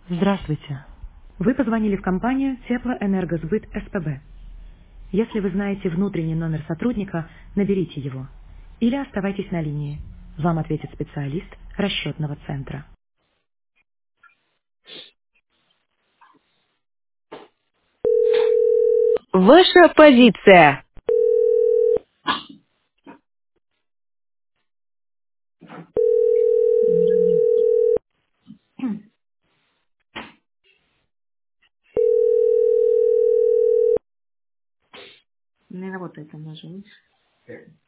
Здравствуйте. Вы позвонили в компанию Теплоэнергосбыт СПБ. Если вы знаете внутренний номер сотрудника, наберите его. Или оставайтесь на линии. Вам ответит специалист расчетного центра. Ваша позиция. Не работает, она же.